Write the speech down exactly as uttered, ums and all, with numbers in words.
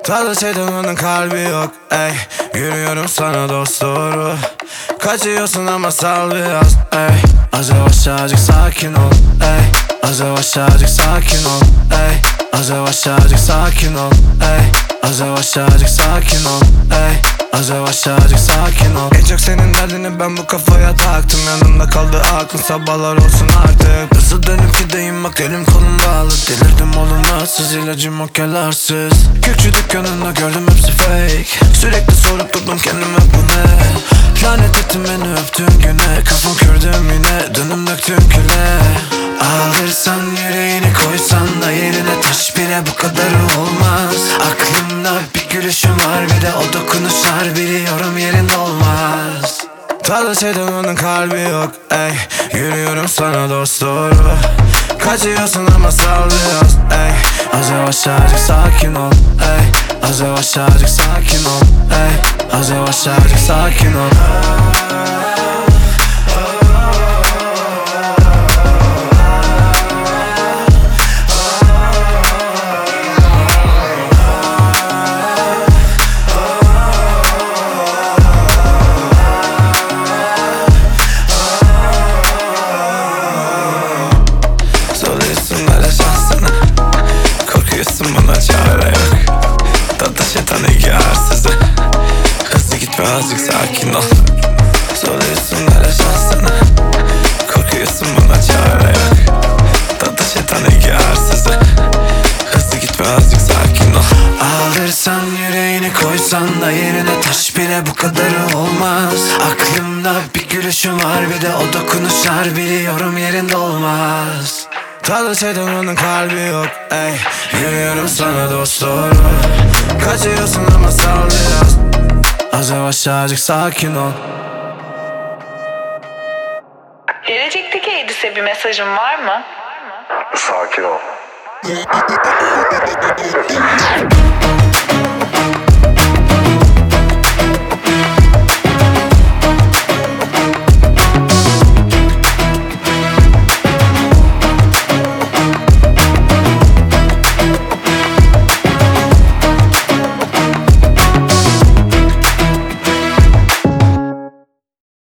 Tadı sevdiğinin kalbi yok ey. Yürüyorum sana dost doğru. Kaçıyorsun ama sal biraz ey. Az yavaş azıcık sakin ol ey. Az yavaş azıcık sakin ol ey. Az yavaş azıcık sakin ol ey. Az yavaş azıcık sakin ol ey. Az yavaş azıcık sakin ol. En çok senin derdini ben bu kafaya taktım. Yanımda kaldı aklın, sabahlar olsun artık. Nasıl dönüp gideyim bak, elim kolum bağlı. Delirdim oğlum, rahatsız, ilacım o kelarsız. Kürkçü dükkanında gördüm hepsi fake. Sürekli sorup durdum kendime bu ne. Lanet ettim beni öptüğün güne. Kafam kördüm yine, dönüm döktüm küle. Alırsan yüreğini koysan da yerine taş bile bu kadarı olmaz. Aklımda bir gülüşün var, bir de o dokunuşlar, biliyorum yerinde olmaz. Tadı sevdiğinin kalbi yok ey. Yürüyorum sana dost doğru. Kaçıyorsun ama sal biraz ey. Az yavaş azıcık sakin ol ey. Az yavaş azıcık sakin ol ey. Az yavaş azıcık sakin ol. Bana çare yok. Tadı şeytanı yarsızı. Hızlı gitme azıcık sakin ol. Soruyorsun hele şansını. Korkuyorsun bana çare yok. Tadı şeytanı yarsızı. Hızlı gitme azıcık sakin ol. Alırsan yüreğini koysan da yerine taş bile bu kadarı olmaz. Aklımda bir gülüşün var, bir de o dokunuşlar, biliyorum yerinde olmaz. Tadı sevdiğinin kalbi yok ey. Yürüyorum sana dost doğru. Kaçıyorsun ama sal biraz. Az yavaş azıcık sakin ol. Gelecekteki Edis'e bir mesajın var mı? Sakin ol.